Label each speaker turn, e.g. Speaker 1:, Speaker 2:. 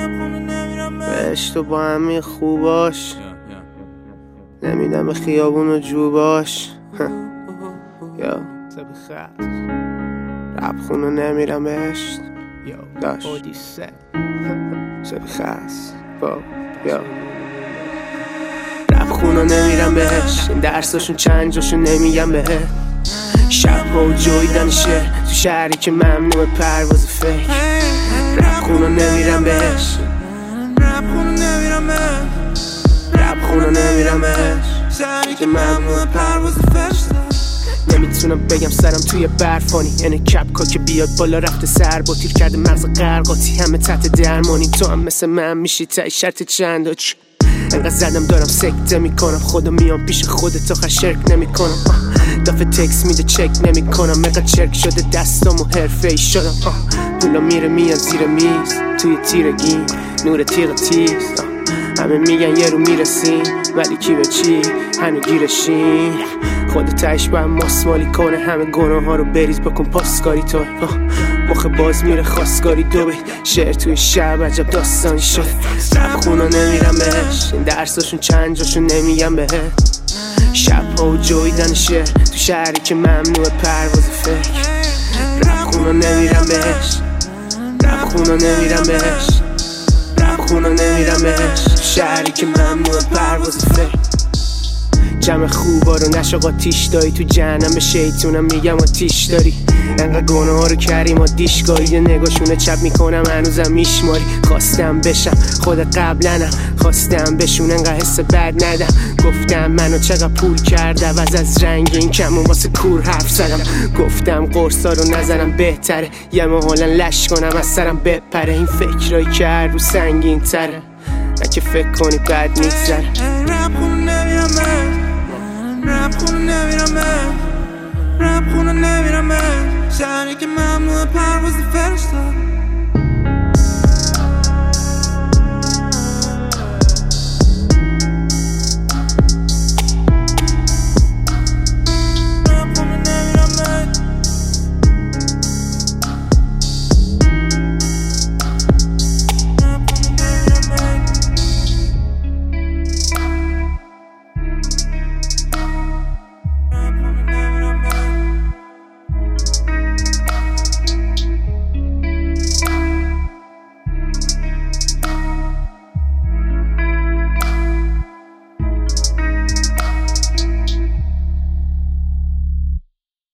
Speaker 1: بهشت و با همه خوباش نمیدم به خیابون و جوباش یا رب خونو نمیرم بهشت داشت خست یا رب خونو نمیرم بهشت این درساشون چند جاشون نمیگم بهت شب ها و جویدن شعر تو شهری که ممنوع پرواز فکر رب خونو نمیرم بهشت رب خونو نمیرم بهشت شهری که ممنوع پرواز فکر نمیتونم بگم سرم توی برفانی یعنی کپکا که بیاد بالا رفته سر با تیر کرده مغز غرقاتی همه تحت درمانی تو هم مثل من میشی تای شرط چند انقدر زدم دارم سکته میکنم خدا میام پیش خودت آخر شرک نمیکنم دفعه تکس میده چک نمیکنم انقدر چرک شده دستام و حرفه ای شدم پولا میره میان زیر میز توی تیرگی نور تیغ تیز همه میگن یه رو میرسیم ولی کی به چی هنو گیرشیم خود تایش باید ماسمالی کنه همه گناه ها رو بریز بکن پاسکاری تو مخ باز میره خواستگاری دو بید شعر توی شب عجب داستانی شد رب خونا نمیرم بهش این درساشون چند جاشون نمیگم بهت شب ها و جویدن شعر تو شهری که ممنوع پرواز فکر رب خونا نمیرم بهش رب خونا نمیرم بهش رب خونا نمیرم بهش تو شهری که ممنوع پرواز فکر جمع خوبا رو نشاقا تیش داری تو جهنم به شیطونم میگم آتیش داری انقدر گناه ها رو کریم و دیشگاهی یه نگاهشونه چپ میکنم هنوزم میشماری خواستم بشم خودت قبلنم خواستم بشون انقدر حس بد ندم گفتم منو چقدر پول کرده عوض از رنگ این کمون واسه کور حرف زدم گفتم قرصا رو نزنم بهتره یه محالا لش کنم از سرم بپره این فکرایی که هر رو سنگین تره نه که فکر کنی بد میگذره رب خونو نمیرم شهری که ممنوع پرواز فرشته